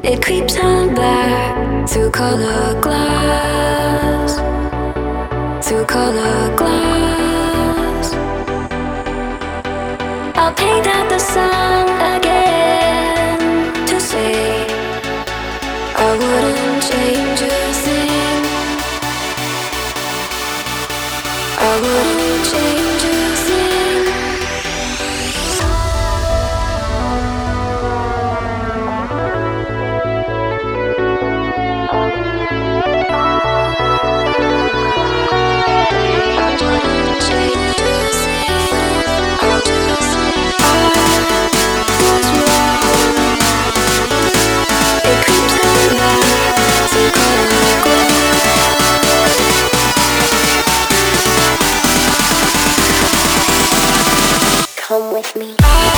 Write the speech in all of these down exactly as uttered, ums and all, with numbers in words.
It creeps on back to color glass, to color glass. I'll paint out the sun again to say I wouldn't change a thing. I wouldn't change a thing. Come with me.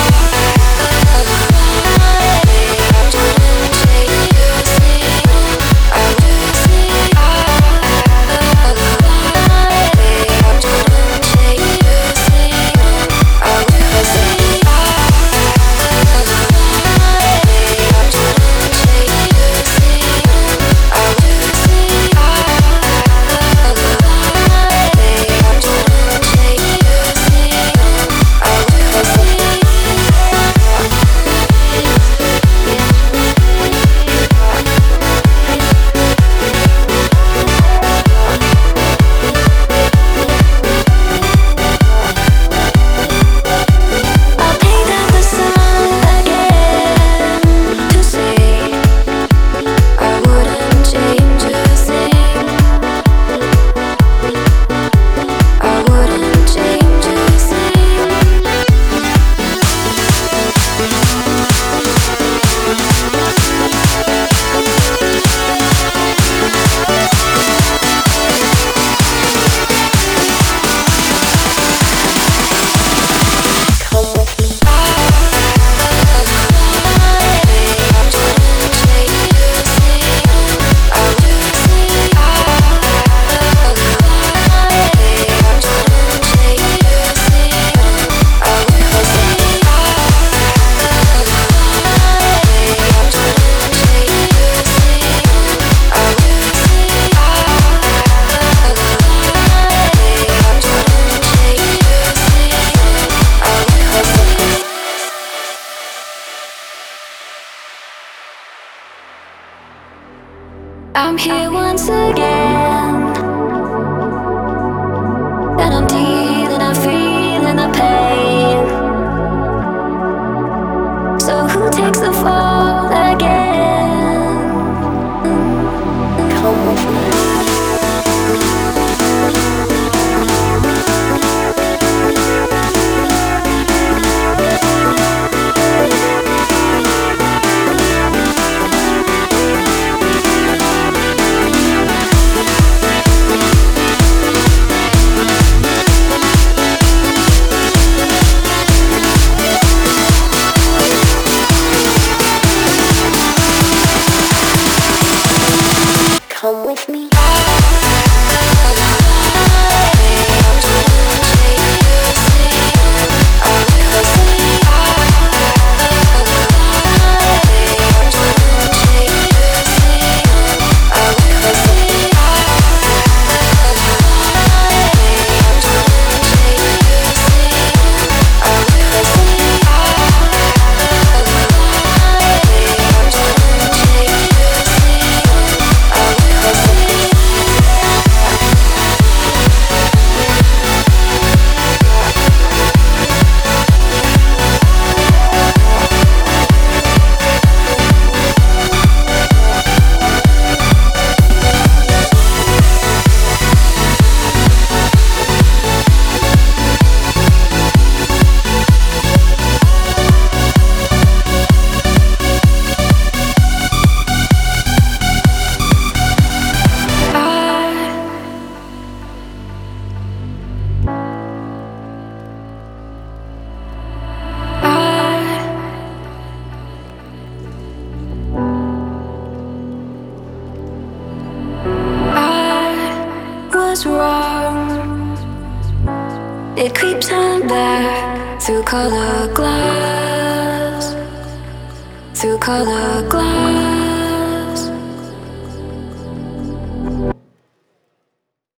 I'm here once again, and I'm dealing, I'm feeling the pain. So who takes the fall again? Come with me. Come with me. Was wrong. It creeps on back to color glass, to color glass.